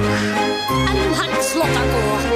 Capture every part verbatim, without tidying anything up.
en een hard slotakkoord.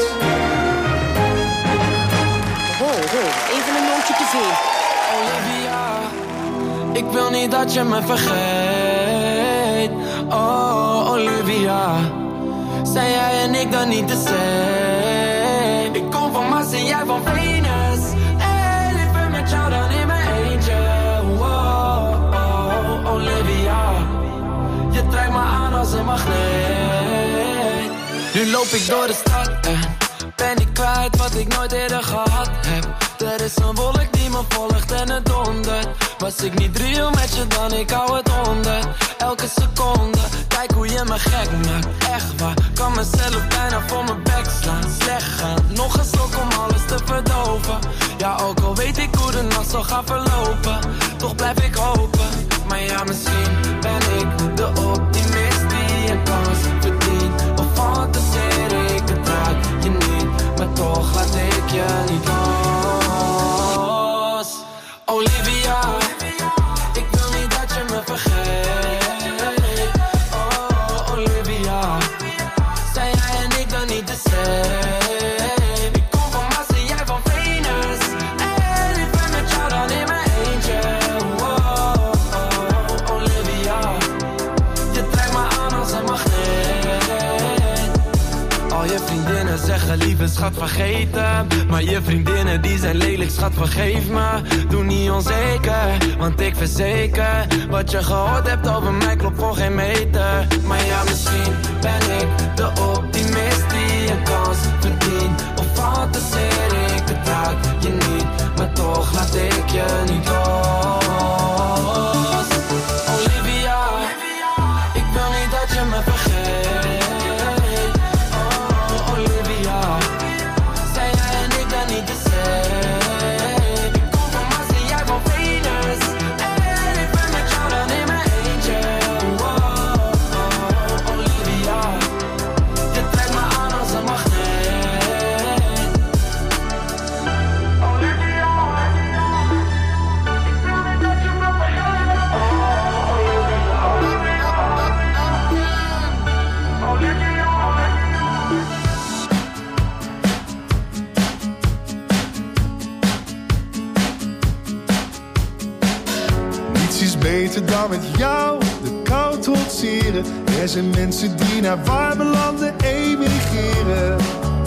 Ho, ho, even een nootje te veel. Olivia, ik wil niet dat je me vergeet. Oh, Olivia, zijn jij en ik dan niet de same? Ik kom van Mars en jij van Venus. Hey, liever met jou dan in mijn eentje. Oh, oh, Olivia, je trekt me aan als een magneet. Nu loop ik door de stad en ben ik kwijt wat ik nooit eerder gehad heb. Er is een wolk die me volgt en het dondert. Was ik niet real met je dan, ik hou het honderd. Elke seconde, kijk hoe je me gek maakt. Echt waar, kan mezelf bijna voor mijn bek slaan. Slecht gaan, nog een slok om alles te verdoven. Ja, ook al weet ik hoe de nacht zal gaan verlopen, toch blijf ik hopen. Maar ja, misschien ben ik de optimist die een kans verdient. Of fantaseer ik, het raakt je niet, maar toch laat ik je niet los. Olivia, ik wil niet dat je me vergeet. Oh, Olivia, zijn jij en ik dan niet de same? Ik kom van Mars en jij van Venus. En ik ben met jou dan in mijn eentje. Oh, oh, Olivia, je trekt me aan als een magneet. Al je vriendinnen zeggen lieve schat vergeten, maar je vriendinnen die zijn lelijk schat vergeef me. Doe niet onzeker, want ik verzeker, wat je gehoord hebt over mij klopt voor geen meter. Maar ja, misschien ben ik de optimist die een kans verdient. Of fantaseer ik, het raakt je niet, maar toch laat ik je niet los. Olivia, ik wil niet dat je me vergeet. Oh, Olivia, zijn jij en ik dan niet de same? Ik kom van Mars en jij van Venus. En ik ben met jou dan in mijn eentje. Oh, oh, Olivia, je trekt me aan als een magneet. Olivia, ik wil niet dat je me vergeet. Oh, Olivia, Olivia. Niets is beter dan met jou de kou trotseren. Er zijn mensen die naar warme landen emigreren.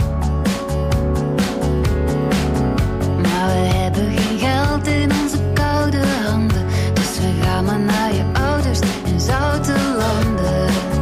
Maar we hebben geen geld in onze koude handen, dus we gaan maar naar je ouders in zoute landen.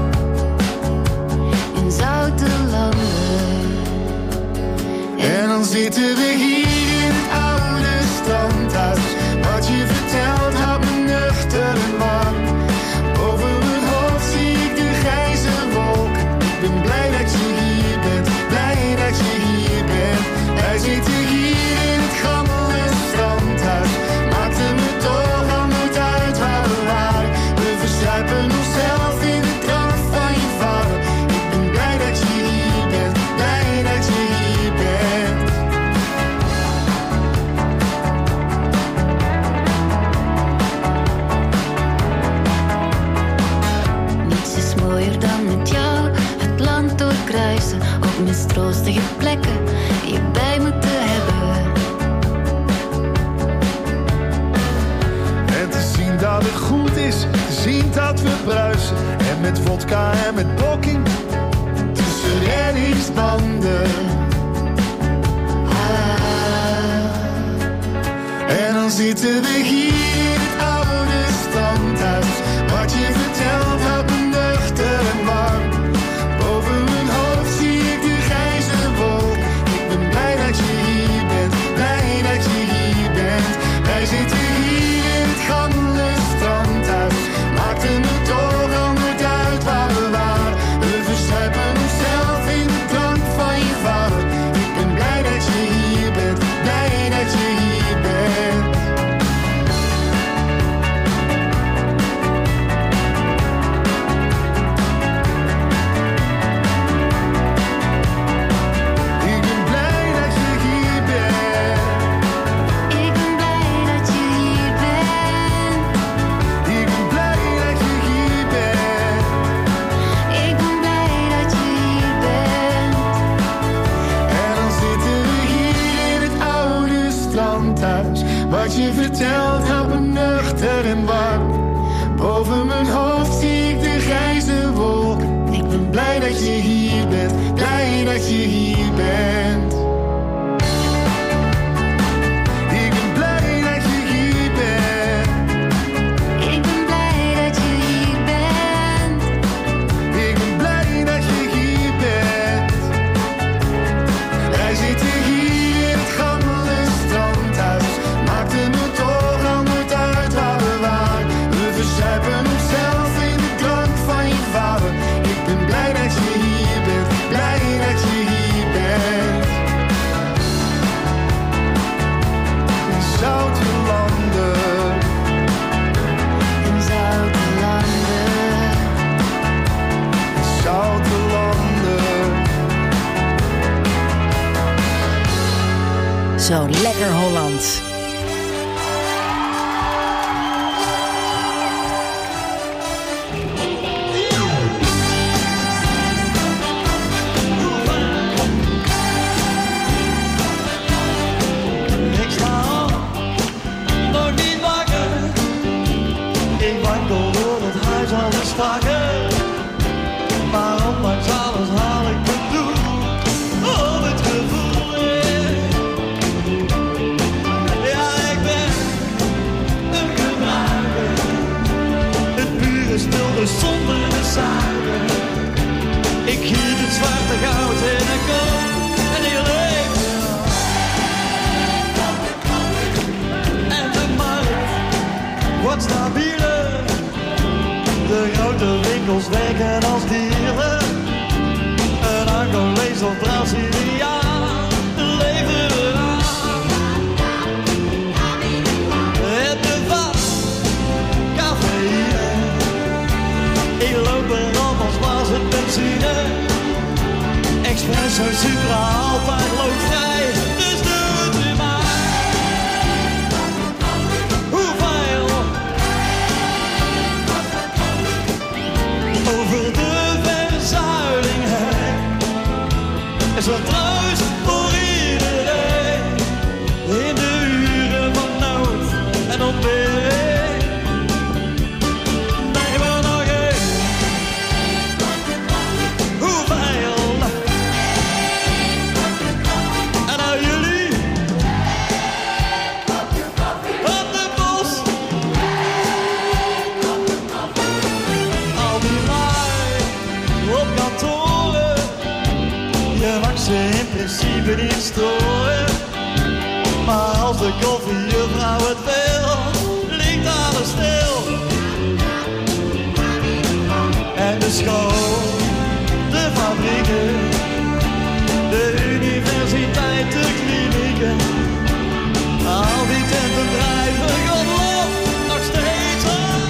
In zoute landen. En dan zitten we hier in het oude standhuis. Wat je vertelt houdt me nuchter en warm. Boven mijn hoofd zie ik de grijze wolk. Ik ben blij dat je hier bent, blij dat je hier bent. Wij zitten hier in het gammele standhuis. Maakt het me toch al nooit uit waar we waren. We verzuipen onszelf in de drank van je vader. Ik ben blij dat je hier bent, blij dat je hier bent. Niets is mooier dan met jou het land doorkruisen, op mistroostige plekken je bij me te hebben. En te zien dat het goed is, te zien dat we bruisen. En met vodka en met blokking tussen reddingsbanden. Ah, En dan zitten we hier in het oude standhuis. Wat je vertelt houdt me nuchter en warm. Boven mijn hoofd zie ik de grijze wolk. Ik ben blij dat je hier bent, blij dat je hier bent. Wij zitten hier in het gammele standhuis. Maakt het me toch al nooit uit waar we waren. We verzuipen onszelf in de drank van je vader. Ik ben blij dat je hier bent, blij dat je hier bent. Zo lekker Holland. Maar ondanks alles haal ik me toe op het gevoel. Ja, ik ben een gebruiker. Het pure stilde zonder de suiker. Ik giet het zwarte goud in de koop en die leeft er. En de markt wordt stabieler. De grote winkels werken als dieren. Een Angolees of Braziliaan leveren aan. Het bevat cafeïne. Ik loop erop als was het benzine. Espresso, Supra, altijd loodvrij. Dus doe het nu maar. Hoeveel? Over de verzuiling heen is er troost voor iedereen. In de uren van nood en ontbering. Neem er nog één. Hoeveel? En nou jullie op de bos. Al die op kantoren, je mag ze in principe niet storen. Maar als de koffiejuffrouw het wil, ligt alles stil. En de school, de fabrieken, de universiteit, de klinieken. Al die tenten drijven godlof nog steeds aan.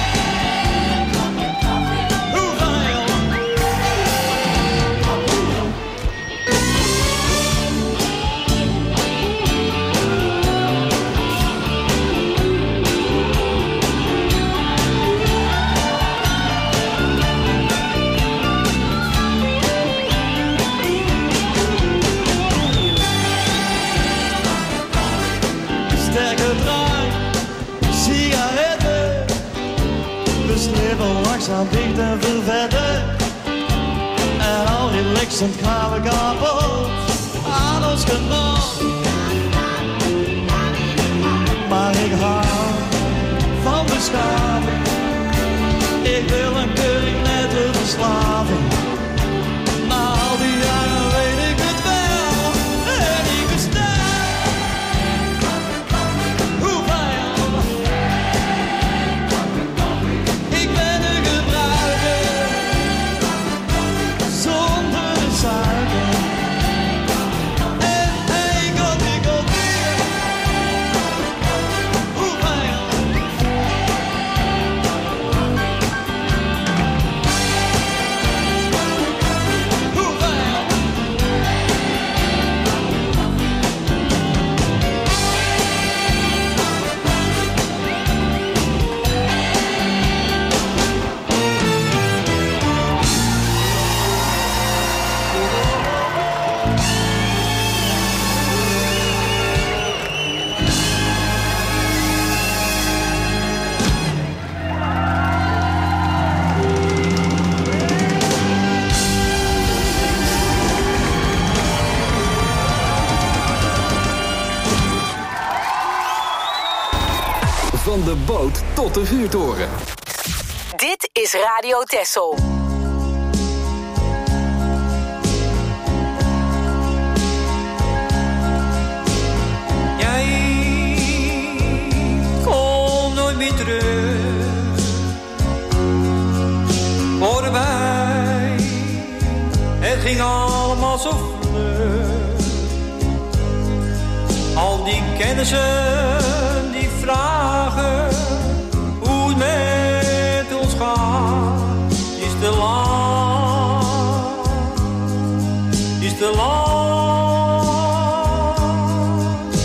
Langzaam dicht en vervetten. En al relaxend gaan we kapot aan ons genot. Maar ik hou van beschaving. Ik wil een keuring net te verslaven. Na al die jaren weet ik het wel. En ik bestel. Van de boot tot de vuurtoren. Dit is Radio Texel. Jij komt nooit meer terug. Voorbij, het ging allemaal zo vlug. Al die kennissen die vragen hoe het met ons gaat, is te lang, is te lang.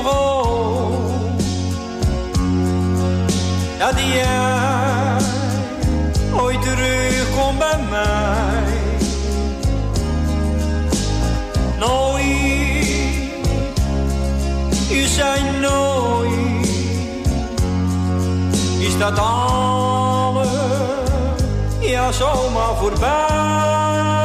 nog hoop. Dat jij ooit terugkomt bij mij. Nooit, je zei nooit. Is dat alles, ja zomaar voorbij.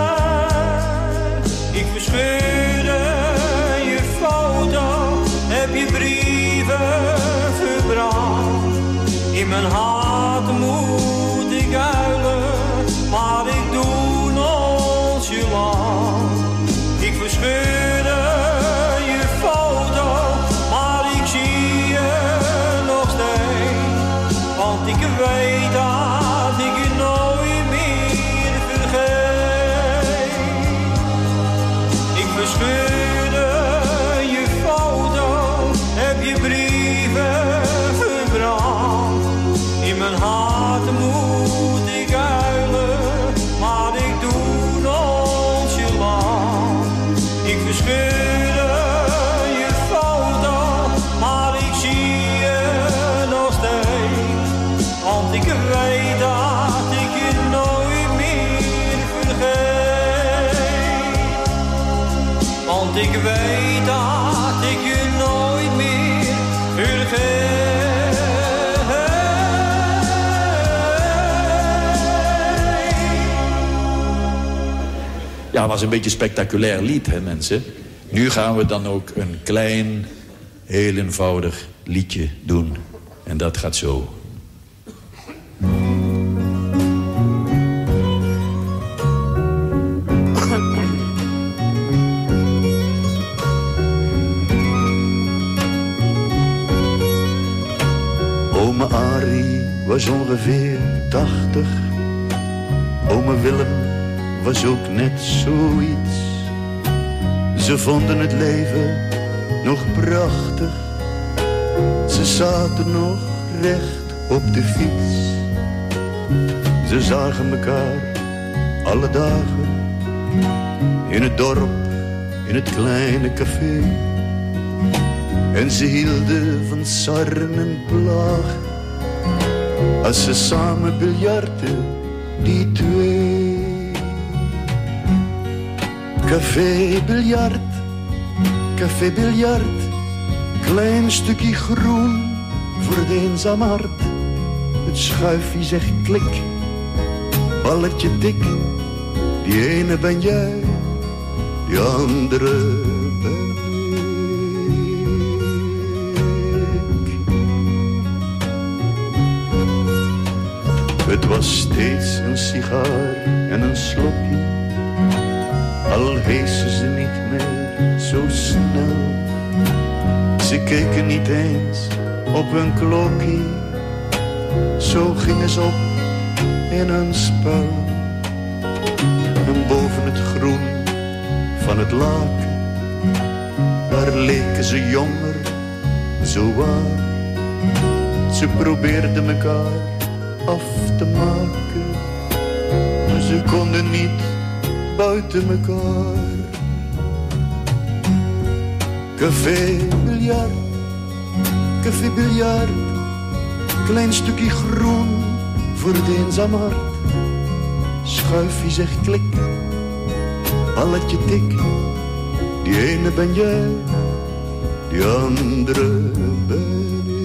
Ik verscheurde je foto, heb je brieven verbrand. In mijn hart moet ik huilen, maar ik doe nonchalant. Ik verscheurde je foto, maar ik zie je nog steeds. Want ik weet dat ik je nooit meer vergeet. Ik verscheurde je foto, heb je brieven verbrand. In mijn hart moet ik huilen, maar ik doe nonchalant. Ik verscheurde je foto, maar ik zie je nog steeds. Want ik weet dat ik je nooit meer vergeet. Want ik weet dat ik je nooit meer vergeet. Ja, het was een beetje een spectaculair lied, hè mensen. Nu gaan we dan ook een klein, heel eenvoudig liedje doen. En dat gaat zo. Ome Arie was ongeveer tachtig. Ome Willem was ook net zoiets. Ze vonden het leven nog prachtig. Ze zaten nog recht op de fiets. Ze zagen elkaar alle dagen. In het dorp, in het kleine café. En ze hielden van sarren en plagen. Als ze samen biljarten, die twee. Café biljart, café biljart. Klein stukje groen voor het eenzaam hart. Het schuifje zegt klik, balletje dik. Die ene ben jij, die andere ben ik. Het was steeds een sigaar en een slokje. Al heesten ze niet meer zo snel. Ze keken niet eens op hun klokje. Zo gingen ze op in hun spel. En boven het groen van het laken, daar leken ze jonger, zo waar. Ze probeerden elkaar af te maken, maar ze konden niet buiten elkaar. Café biljart, café biljart. Klein stukje groen voor het eenzaam hart. Schuifje zegt klik, balletje tik. Die ene ben jij, die andere ben ik.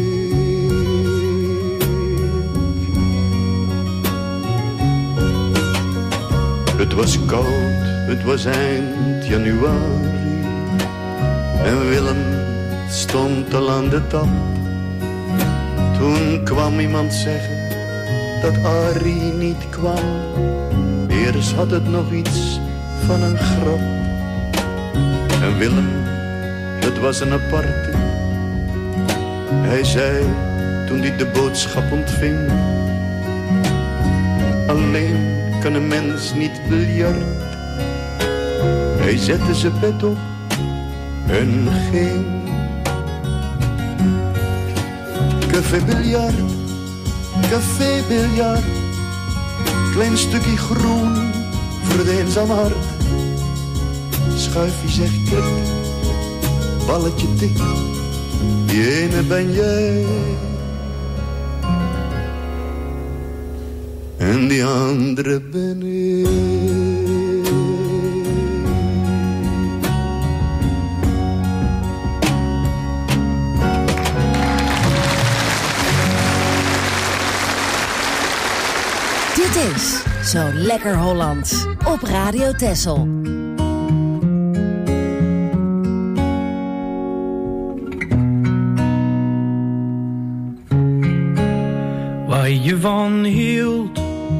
Het was koud, het was eind januari. En Willem stond al aan de tap. Toen kwam iemand zeggen dat Arie niet kwam. Eerst had het nog iets van een grap. En Willem, het was een aparte. Hij zei toen hij de boodschap ontving: alleen kan een mens niet biljart. Hij zette zijn pet op en ging. Café biljart, café biljart. Klein stukje groen voor het eenzaam hart. Schuifje zegt klik, balletje tik, die ene ben jij. En die andere ben ik. Dit is Zo Lekker Hollands op Radio Texel. Waar je van hield,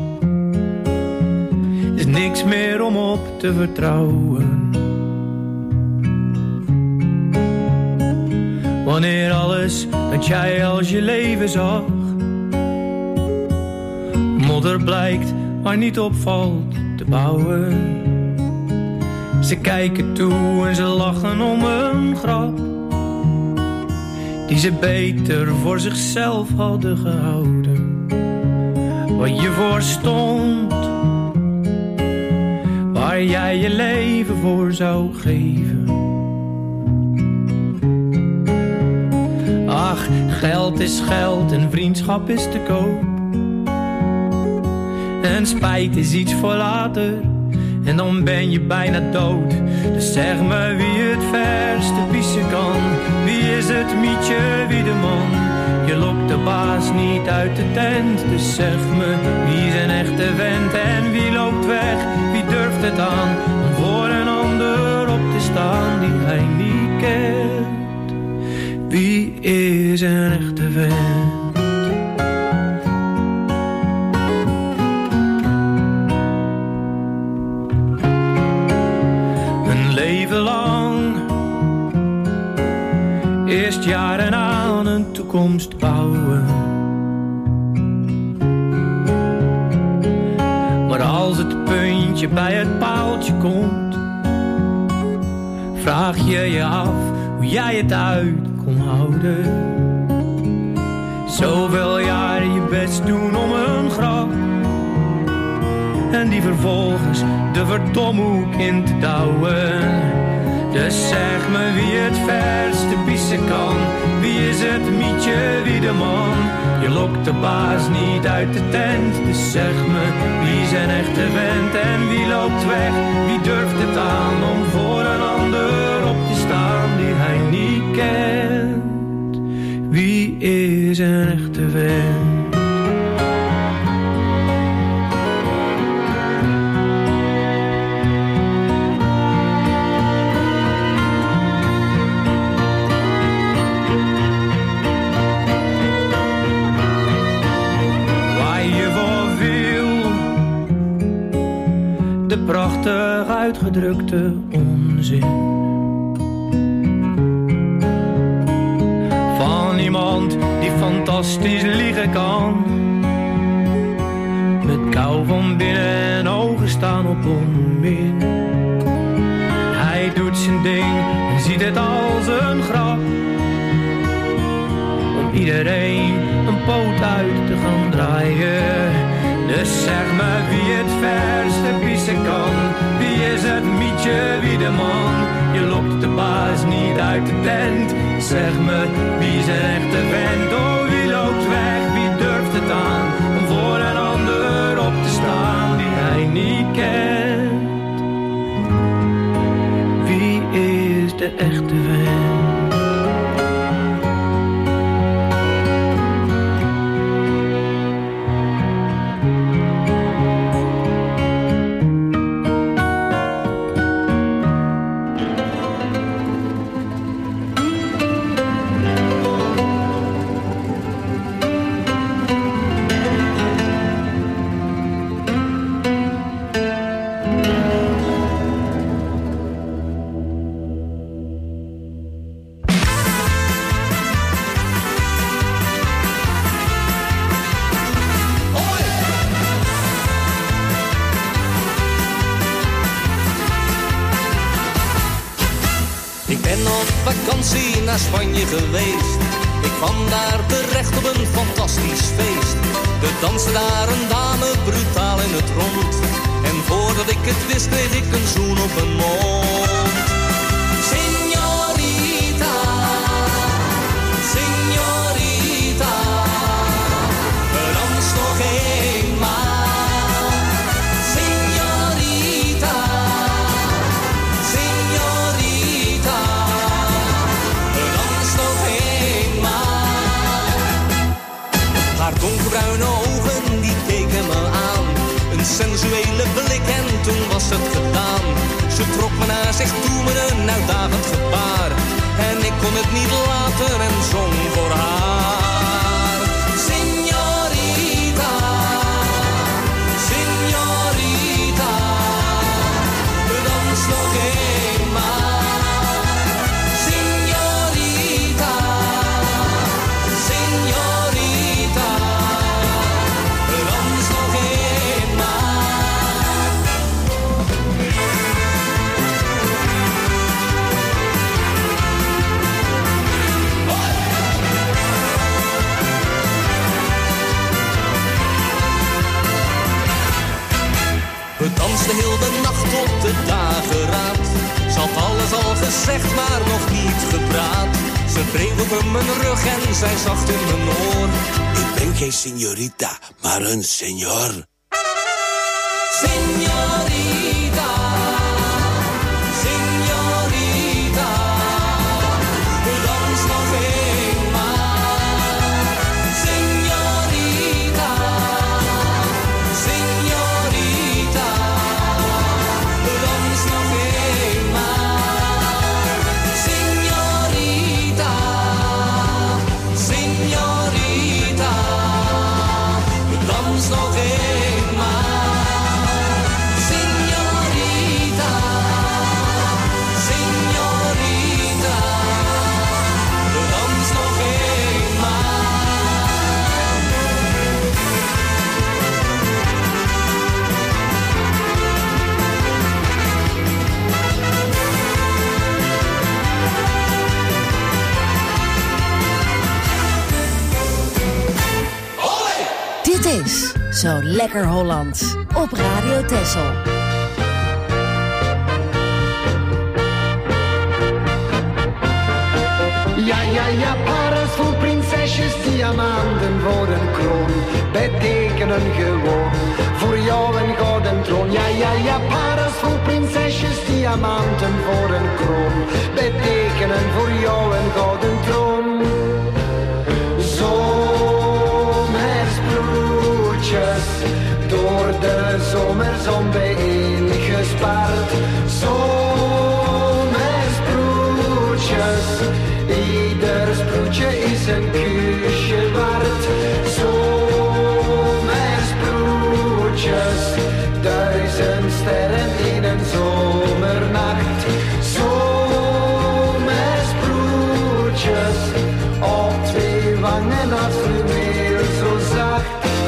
is niks meer om op te vertrouwen. Wanneer alles dat jij als je leven zag, modder blijkt waar niet opvalt te bouwen. Ze kijken toe en ze lachen om een grap die ze beter voor zichzelf hadden gehouden. Wat je voor stond, waar jij je leven voor zou geven. Ach, geld is geld en vriendschap is te koop. En spijt is iets voor later, en dan ben je bijna dood. Dus zeg me wie het verste pissen kan. Wie is het mietje, wie de man? Je lokt de baas niet uit de tent. Dus zeg me wie is een echte vent en wie loopt weg? Wie durft het aan om voor een ander op te staan die hij niet kent? Wie is een echte vent? Eerst jaren aan een toekomst bouwen. Maar als het puntje bij het paaltje komt, vraag je je af hoe jij het uit kon houden. Zoveel jaren je best doen om een grap, en die vervolgens de verdomhoek in te douwen. Dus zeg me wie het verste pissen kan. Wie is het mietje, wie de man? Je lokt de baas niet uit de tent. Dus zeg me wie zijn echte vent en wie loopt weg? Wie durft het aan om voor een ander op te staan die hij niet kent? Wie is een echte vent? Prachtig uitgedrukte onzin van iemand die fantastisch liegen kan, met kou van binnen en ogen staan op onmin. Hij doet zijn ding en ziet het als een grap, om iedereen een poot uit te gaan draaien. Dus zeg me wie het verste pissen kan. Wie is het mietje, wie de man? Je lokt de baas niet uit de tent. Zeg me wie is een echte vent? Oh, wie loopt weg, wie durft het aan om voor een ander op te staan die hij niet kent? Wie is de echte vent? Naar Spanje geweest. Ik kwam daar terecht op een fantastisch feest. Er danste daar een dame brutaal in het rond. En voordat ik het wist kreeg ik een zoen op mijn mond. Signorita sensuele blik en toen was het gedaan. Ze trok me naar zich toe met een uitdagend gebaar. En ik kon het niet laten en zong voor haar. Signorita, signorita, dans nog eenmaal. Signorita, signorita, dans nog eenmaal. We dansten heel de nacht tot de dageraad. Ze had alles al gezegd, maar nog niet gepraat. Ze wreef over mijn rug en zei zacht in mijn oor: ik ben geen signorita, maar een senor. Signorita, signorita, dans nog eenmaal. Signorita, signorita, dans nog eenmaal. Signorita, signorita, dans nog eenmaal. Signorita, signorita, dans nog Dit is Zo Lekker Hollands op Radio Texel. Ja, ja, ja, paras vol prinsesjes, diamanten voor een kroon, betekenen gewoon voor jou een gouden troon. Ja, ja, ja, paras vol prinsesjes, diamanten voor een kroon, betekenen voor jou een gouden troon. Zomersbroertjes, door de zomerzon bijeengespaard. Zomersbroertjes, ieder sproetje is een kusje waard. Zomersbroertjes, duizend sterren in een zomernacht. Zomersbroertjes, op twee wangen als fluweel zo zacht.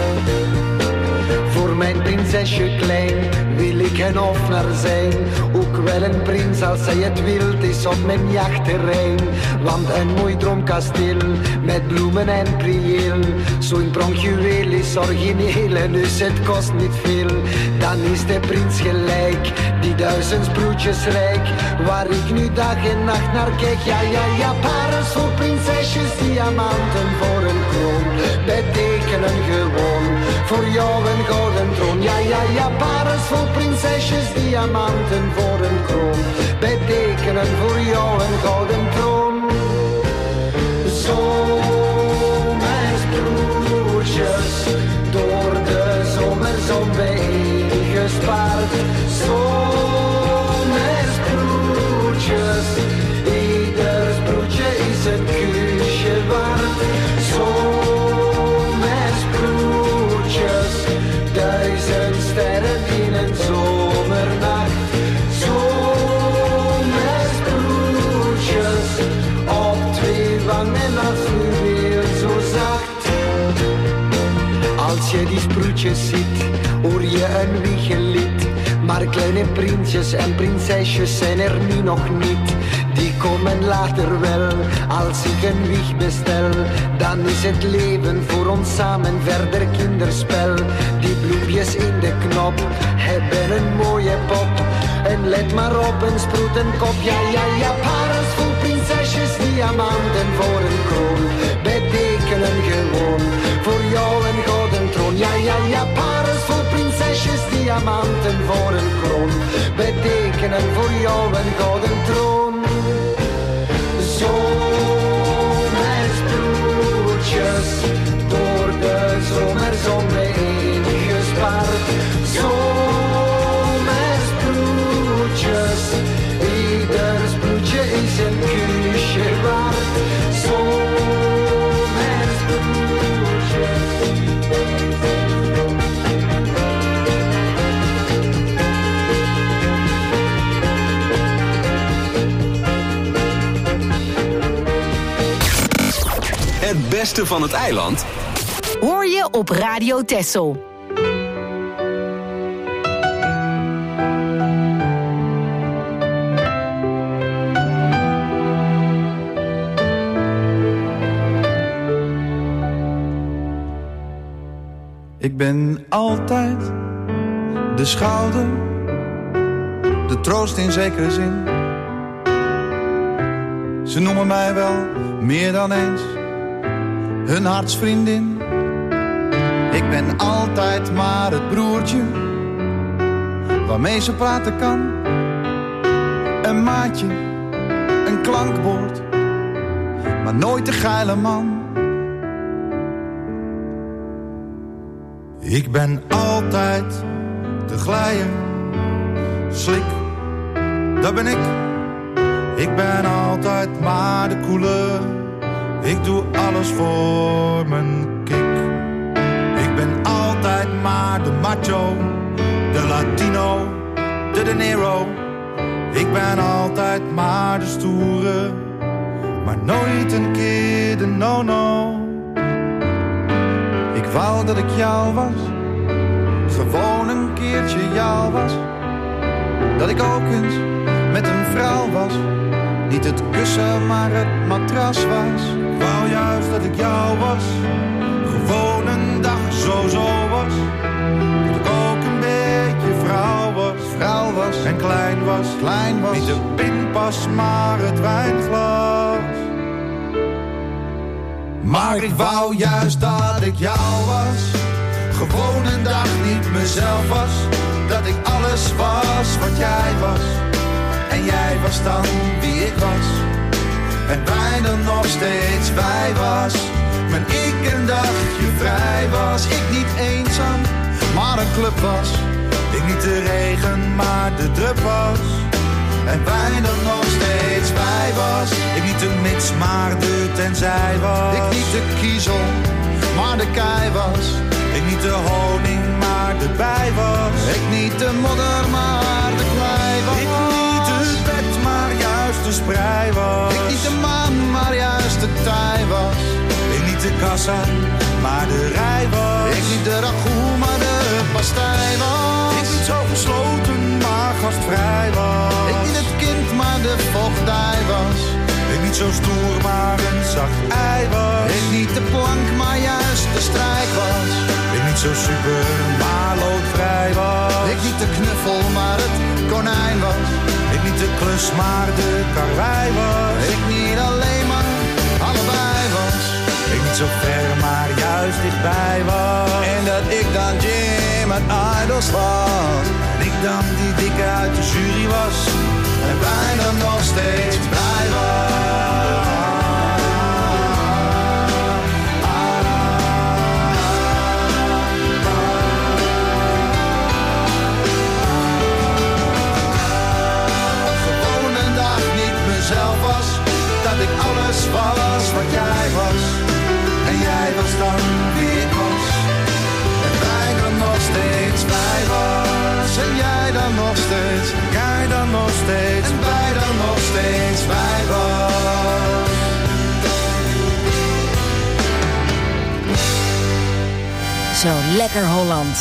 Voor mijn prinsesje klein wil ik een hofnar zijn. Ook wel een prins als zij het wild is op mijn jachtterrein. Want een mooi droomkasteel met bloemen en prieel, zo'n pronkjuweel is origineel en dus het kost niet veel. Dan is de prins gelijk, die duizend sproetjes rijk, waar ik nu dag en nacht naar kijk. Ja, ja, ja, paras voor prinsesjes, diamanten voor een kroon, betekenen gewoon voor jou een gouden troon. Ja, ja, ja, paras voor prinsesjes, diamanten voor een kroon, betekenen voor jou een gouden troon. Zomersbroertjes, door de zomerzon bijeengespaard. Zomersbroertjes, ieder sproetje is een kusje waard. Zomersbroertjes, duizend sterren in een zomernacht. Zomersbroertjes, op twee wangen als fluweel zo zacht. Als je die sproetjes ziet, hoor je een wiegelied. Maar kleine prinsjes en prinsesjes zijn er nu nog niet. Die komen later wel, als ik een wieg bestel. Dan is het leven voor ons samen verder kinderspel. Die bloempjes in de knop hebben een mooie pop. En let maar op, een sproetenkop. Ja, ja, ja, paras vol prinsesjes, diamanten voor een kroon, betekenen gewoon voor jou een gouden troon. Ja, ja, ja, paras vol prinsesjes, diamanten voor een kroon, betekenen voor jou een gouden troon. Zomersbroertjes, door de zomerzon bijeengespaard. Zo beste van het eiland? Hoor je op Radio Texel. Ik ben altijd de schouder, de troost in zekere zin. Ze noemen mij wel meer dan eens hun hartsvriendin. Ik ben altijd maar het broertje waarmee ze praten kan. Een maatje, een klankbord, maar nooit de geile man. Ik ben altijd de glijer, slik, dat ben ik. Ik ben altijd maar de koele, ik doe alles voor mijn kick. Ik ben altijd maar de macho, de Latino, de De Niro. Ik ben altijd maar de stoere, maar nooit een keer de no-no. Ik wou dat ik jou was, gewoon een keertje jou was. Dat ik ook eens met een vrouw was, niet het kussen maar het matras was. Ik wou juist dat ik jou was, gewoon een dag zo-zo was. Dat ik ook een beetje vrouw was, vrouw was en klein was, klein was. Niet de pinpas maar het wijnglas. Maar ik wou juist dat ik jou was, gewoon een dag niet mezelf was. Dat ik alles was wat jij was, en jij was dan wie ik was. En wij dan nog steeds wij was, maar ik een dagje vrij was. Ik niet eenzaam, maar een club was. Ik niet de regen, maar de drup was. En wij dan nog steeds wij was. Ik niet de mits, maar de tenzij was. Ik niet de kiezel, maar de kei was. Ik niet de honing, maar de bij was. Ik niet de modder, maar de klei was. Ik niet het bed, maar juist de sprei was. Ik niet de maan, maar juist de tij was. Ik niet de kassa, maar de rij was. Ik niet de ragout, maar de pastei was. Ik niet zo gesloten, maar gastvrij was. Ik niet het kind, maar de vochtdij was. Ik niet zo stoer, maar een zacht ei was. Ik niet de plank, maar juist de strijk was. Ik niet zo super, maar loodvrij was. Ik niet de knuffel, maar het konijn was. Ik niet de klus, maar de karwei was. Ik niet alleen, maar allebei was. Ik niet zo ver, maar juist dichtbij was. En dat ik dan Jim uit Idols was. En ik dan die dikke uit de jury was. En bijna nog steeds blij was. Gewoon een dag niet mezelf was. Dat ik alles was wat jij was. En jij was dan wie ik was. En wij dan nog steeds wij was. En jij dan nog steeds, jij dan nog steeds. En wij dan nog steeds wij was. Zo lekker Holland.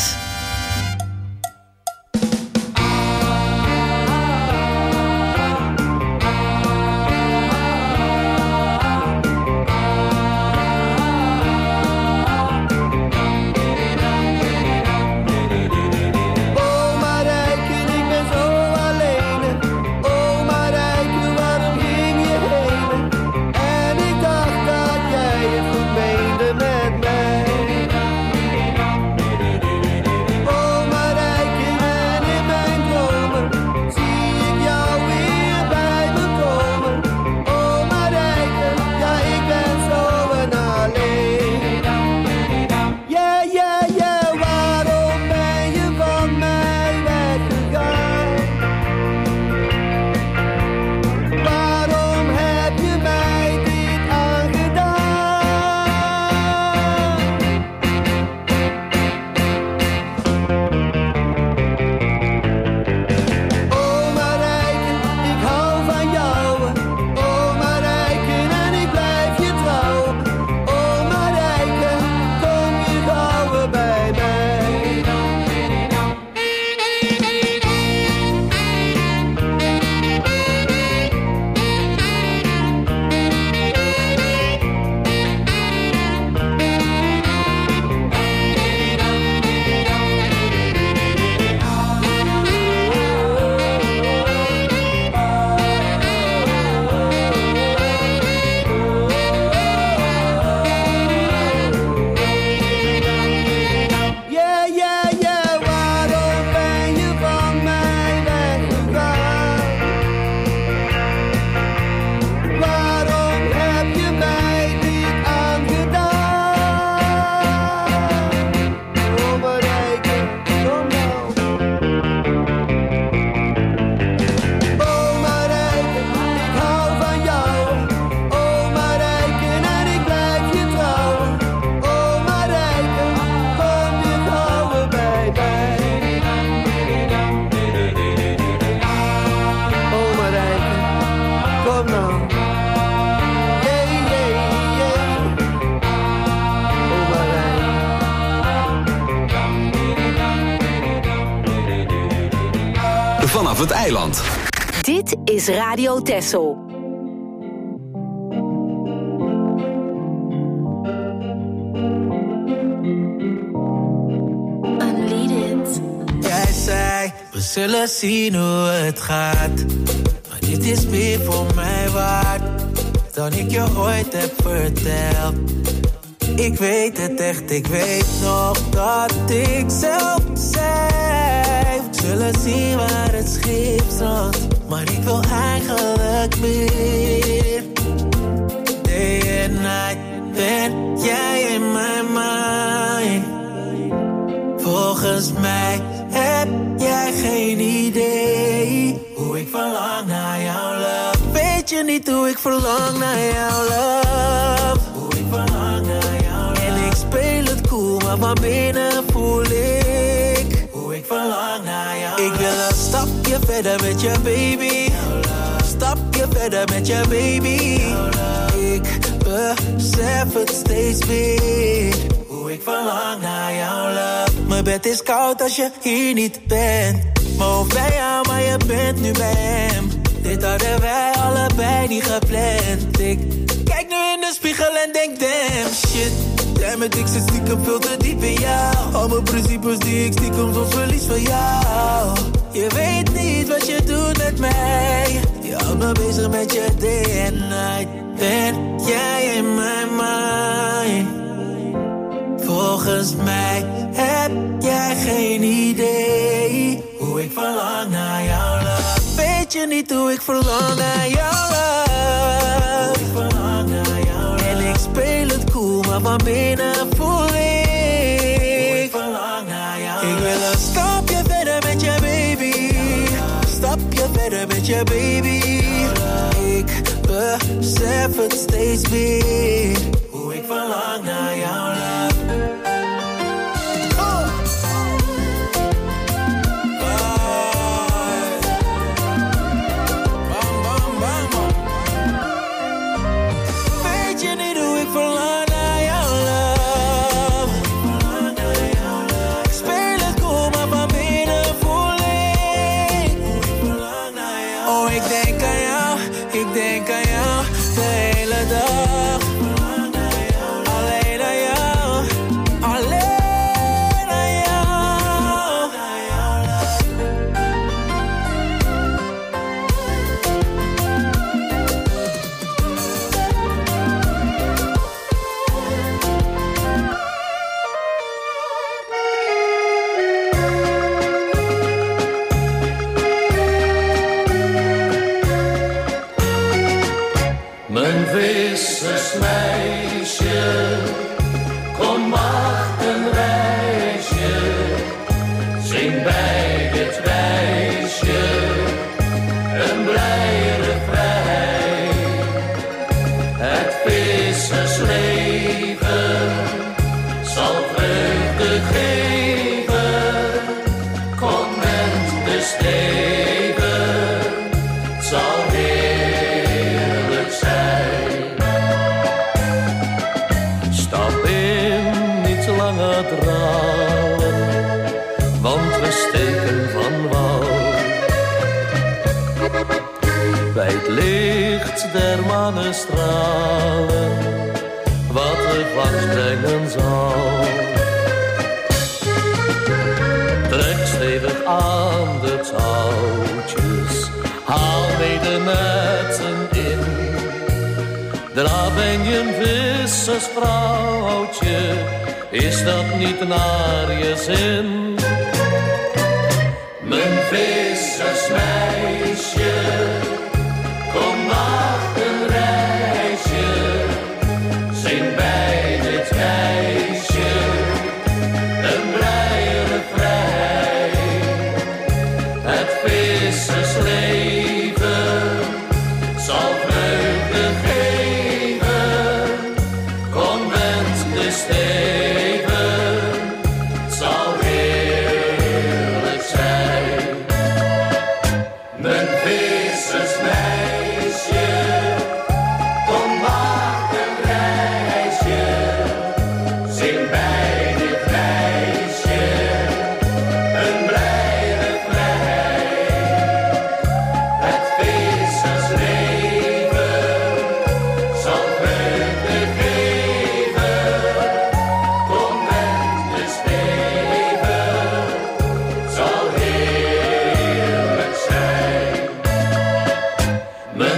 vanaf het eiland. Dit is Radio Texel. Jij zei, we zullen zien hoe het gaat. Maar dit is meer voor mij waard dan ik je ooit heb verteld. Ik weet het echt, ik weet nog dat ik zelf zei. We zullen zien waar het schip strandt, maar ik wil eigenlijk meer. Day and night ben jij in mijn mind. Volgens mij heb jij geen idee hoe ik verlang naar jouw love. Weet je niet hoe ik verlang naar jouw love? Hoe ik verlang naar jouw love. En ik speel het cool, maar van binnen voel ik hoe ik verlang naar jouw love. Ik wil een stapje verder met je baby. Stapje verder met je baby. Ik besef het steeds weer hoe ik verlang naar jouw love. Mijn bed is koud als je hier niet bent. Mijn hoofd bij jou, maar je bent nu bij hem. Dit hadden wij allebei niet gepland. Ik kijk nu in de spiegel en denk damn shit. Damn it, ik zit stiekem veel te diep in jou. Al mijn principes die ik stiekem soms verlies van jou. Je weet niet wat je doet met mij. Je houdt me bezig met je day and night. Ben jij in mijn mind? Volgens mij heb jij geen idee hoe ik verlang naar jouw love. Weet je niet hoe ik verlang naar jouw love? Hoe ik verlang naar jouw love. En ik speel het cool, maar van binnen voel ik hoe ik verlang naar jouw love. Ik wil een stapje verder met je baby. Stapje verder met je baby. Ik besef het steeds weer hoe ik verlang naar jouw love. Bij het licht der manestralen, wat de vast brengen zal. Trek stevig aan de touwtjes, haal mee de netten in. Daarna ben je een vissersvrouwtje, is dat niet naar je zin? Mijn vissersmeisje, kom wacht een reisje, zing bij dit meisje een blij refrein. Het vissersleven zal vreugde geven, kom wend de steven, het zal heerlijk zijn. Mijn vissers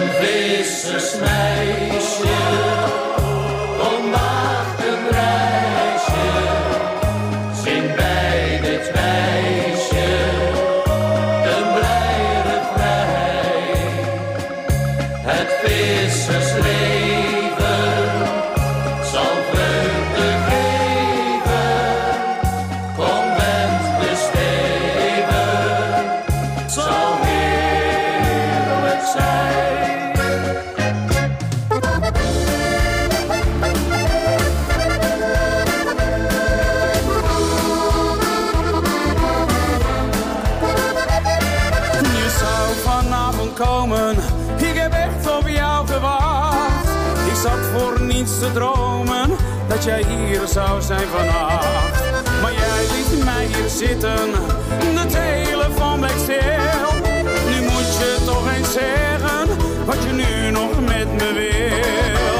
Een vissersmeisje, kom wacht een reisje, zing bij dit meisje een blij refrein. Het vissersleven zal vreugde geven, kom wend de steven, zal heerlijk zijn. Je zou vanavond komen, ik heb echt op jou gewacht. Ik zat voor niets te dromen, dat jij hier zou zijn vannacht. Maar jij liet mij hier zitten, de telefoon bleek stil. Nu moet je toch eens zeggen, wat je nu nog met me wil.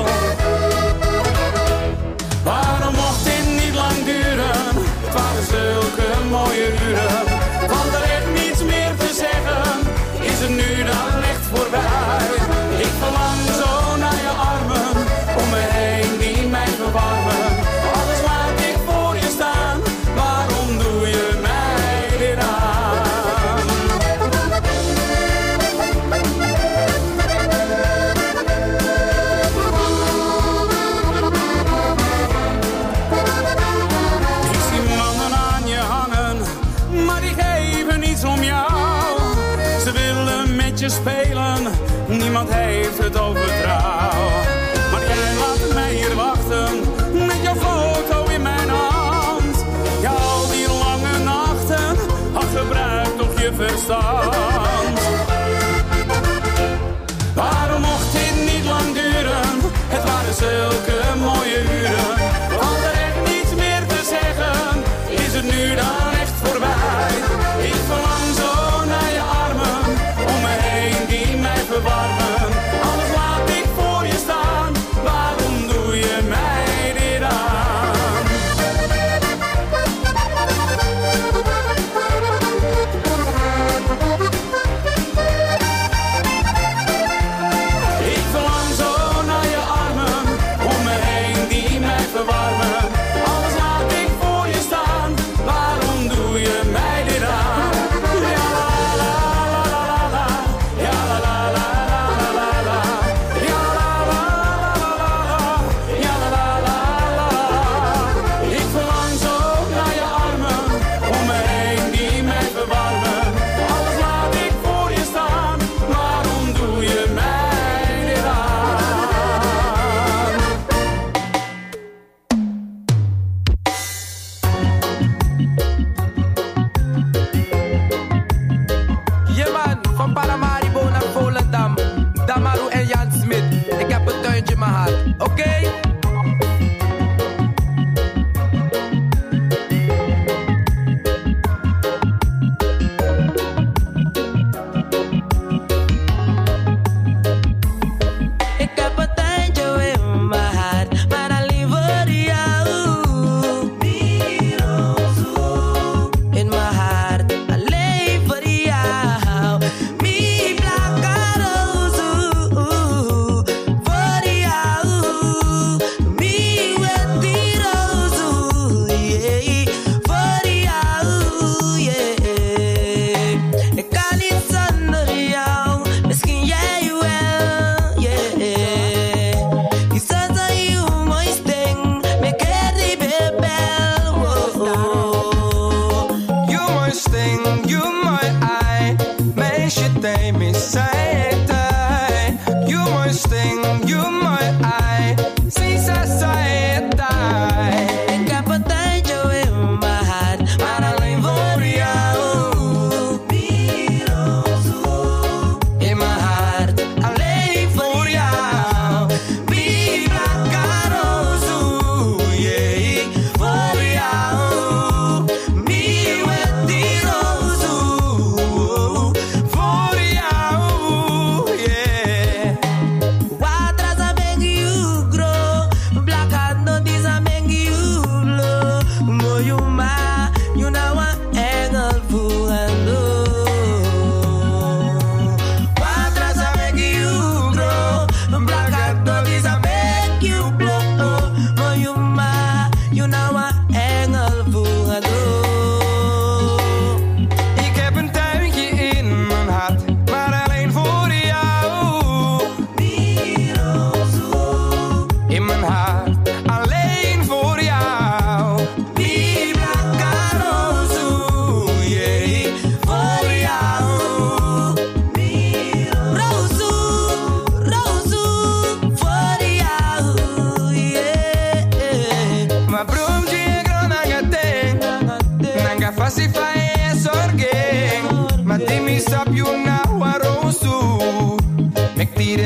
Waarom mocht dit niet lang duren, het waren zulke mooie uren. Valt er echt niets meer te zeggen, is het nu dan echt voorbij. Ik verlang zo naar je armen, om me heen die mij verwarmen. Alles laat ik voor je staan, waarom doe je mij dit aan? Ik zie mannen aan je hangen, maar die geven niets om jou. Ze willen met je spelen, niemand heeft het over trouw. Maar jij laat mij hier wachten, met jouw foto in mijn hand. Ja, al die lange nachten, ach, gebruik toch je verstand. Waarom mocht dit niet lang duren, het waren zulke mooie uren. Valt er echt niets meer te zeggen, is het nu dan echt voorbij. Ik verlang zo naar je armen, om me heen die mij verwarmen. Alles laat ik voor je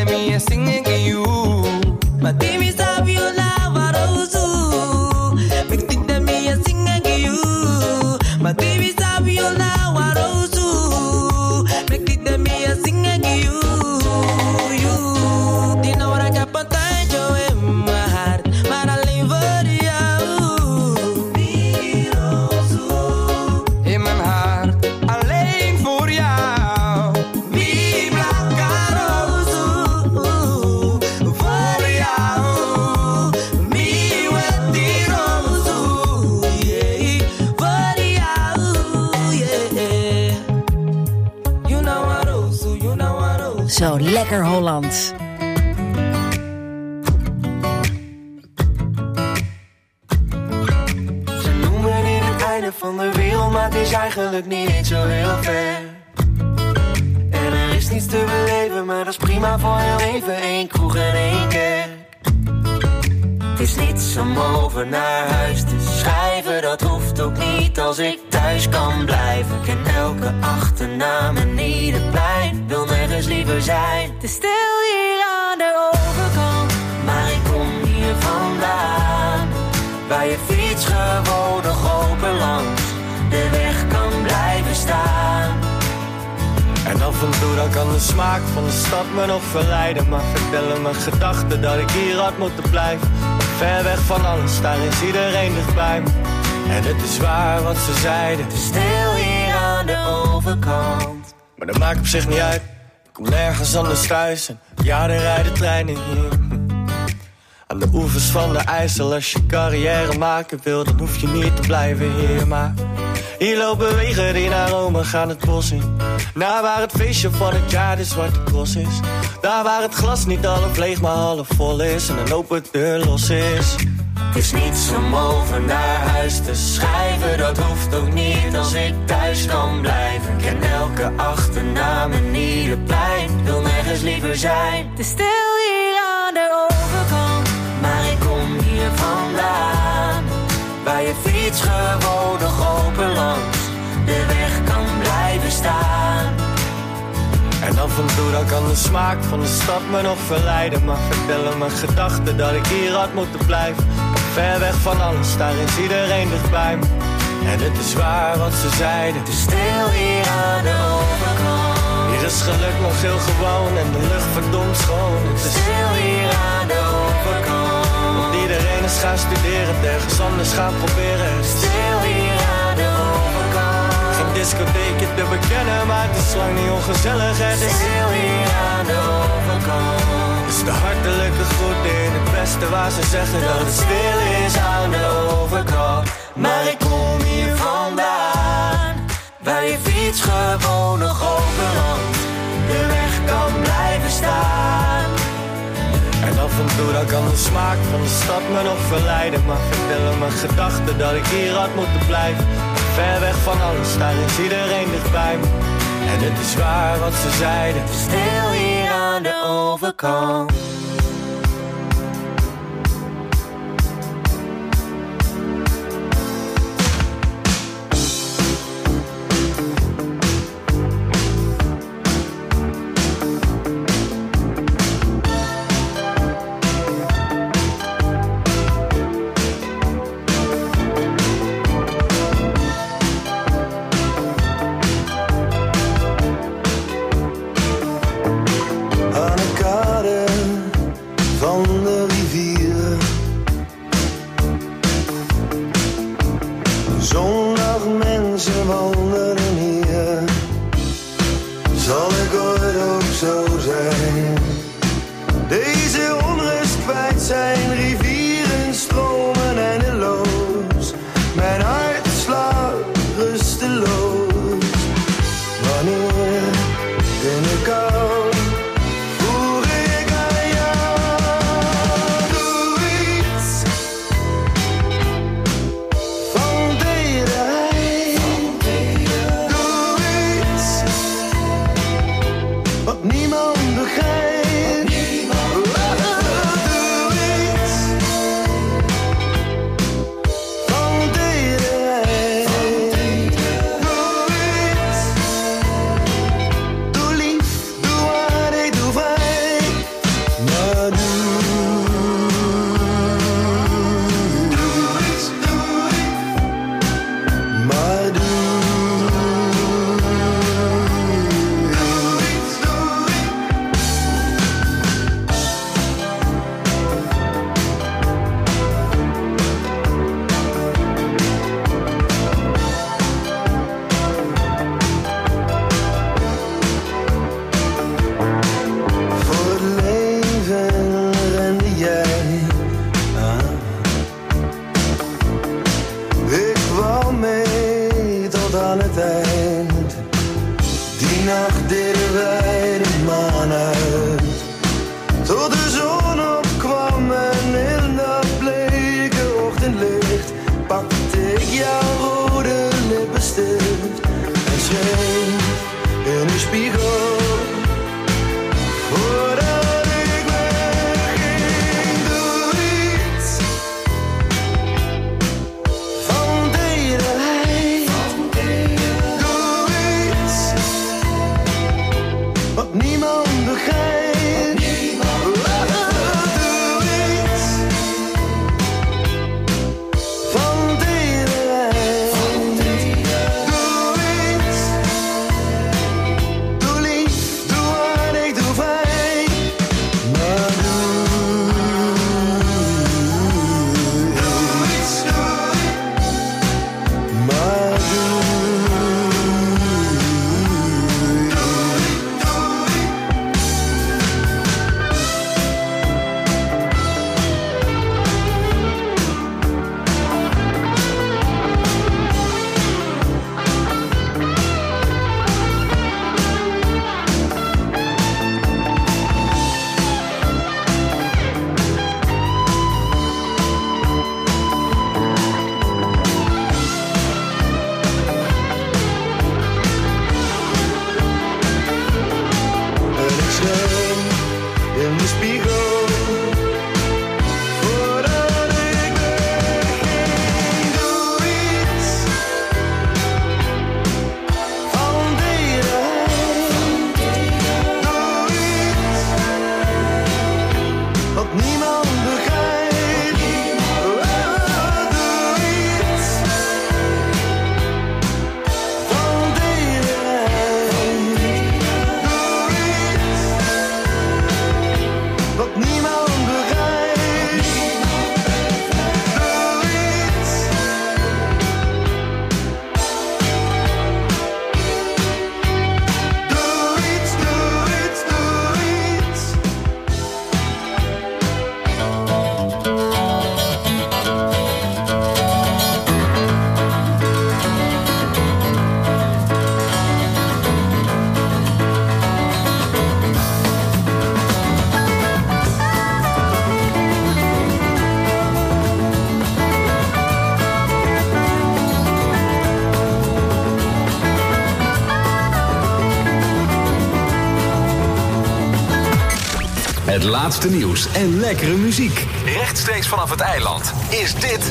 de mí es singing to you. Matimi Saviola Varosu. Make de mí es singing to you. Matimi Saviola Varosu. Make de mí es singing to you. You. Die nou raak ik een tijdje in mijn hart, maar alleen voor jou. In mijn hart, alleen voor jou. Mi blanca roze, voor jou. Mi wetty roze, yeah, voor jou, yeah. You know what roze, you know what roze. Zo lekker Hollands. Ze noemen dit het einde van de wereld, maar het is eigenlijk niet zo heel ver. En er is niets te beleven, maar dat is prima voor heel even. Eén kroeg en één kerk. Het is niets om over naar huis te schrijven, dat hoeft ook niet als ik thuis kan blijven. Ik ken elke achternaam en ieder plein, wil nergens liever zijn. Het is stil hier aan de overkant, maar ik kom hier vandaan. Waar je fiets gewoon nog open langs de weg kan blijven staan. En af en toe dan kan de smaak van de stad me nog verleiden, maar vertellen mijn gedachten dat ik hier had moeten blijven. Ver weg van alles, daar is iedereen dichtbij me. En het is waar wat ze zeiden. Het is stil hier aan de overkant, maar dat maakt op zich niet uit. Ik kom nergens anders thuis en ja, er rijden treinen hier. Aan de oevers van de IJssel, als je carrière maken wil, dan hoef je niet te blijven hier. Maar hier lopen wegen die naar Rome gaan het bos in. Naar waar het feestje van het jaar de Zwarte Cross is. Daar waar het glas niet half leeg maar half vol is en een open deur los is. Het is niets om over naar huis te schrijven, dat hoeft ook niet als ik thuis kan blijven. Ik ken elke achternaam en ieder plein, wil nergens liever zijn. het is stil hier aan de overkant, maar ik kom hier vandaan. Waar je fiets gewoon nog open langs de weg kan blijven staan. En af en toe dan kan de smaak van de stad me nog verleiden, maar vertellen mijn gedachten dat ik hier had moeten blijven. Ver weg van alles, daar is iedereen dichtbij me. En het is waar wat ze zeiden. Het is stil hier aan de overkant. Hier is geluk nog heel gewoon en de lucht verdomd schoon. Het is stil hier aan de overkant. Want iedereen is gaan studeren, ergens anders gaan proberen. Het is stil hier aan de overkant. Geen discotheekje te bekennen, maar het is lang niet ongezellig. Het is stil hier aan de overkant. Dus de hartelijke groeten in het beste waar ze zeggen dat het stil is aan de overkant. Maar ik kom hier vandaan, waar je fiets gewoon nog open langs de weg kan blijven staan. En af en toe dan kan de smaak van de stad me nog verleiden, maar vertellen mijn gedachten dat ik hier had moeten blijven. Ver weg van alles, daar is iedereen dichtbij me. En het is waar wat ze zeiden. Het is stil hier aan de overkant. Tot de zon opkwam en in dat bleke ochtendlicht pakte ik jouw rode lippenstift en scheen in de spiegel. Voordat ik wegging, doe iets van tederheid. Doe iets wat niemand begrijpt. Het laatste nieuws en lekkere muziek. Rechtstreeks vanaf het eiland is dit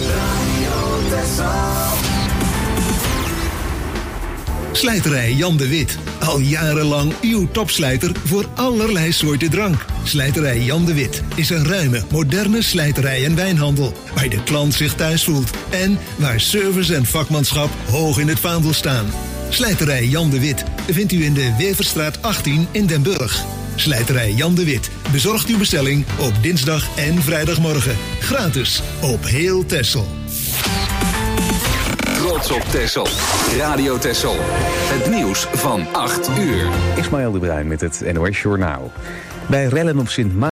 Slijterij Jan de Wit. Al jarenlang uw topslijter voor allerlei soorten drank. Slijterij Jan de Wit is een ruime, moderne slijterij en wijnhandel, waar de klant zich thuis voelt en waar service en vakmanschap hoog in het vaandel staan. Slijterij Jan de Wit vindt u in de Weverstraat achttien in Den Burg. Slijterij Jan de Wit bezorgt uw bestelling op dinsdag en vrijdagmorgen. Gratis op heel Texel. Trots op Texel. Radio Texel. Het nieuws van acht uur. Ismaël de Bruin met het N O S Journaal. Bij rellen op Sint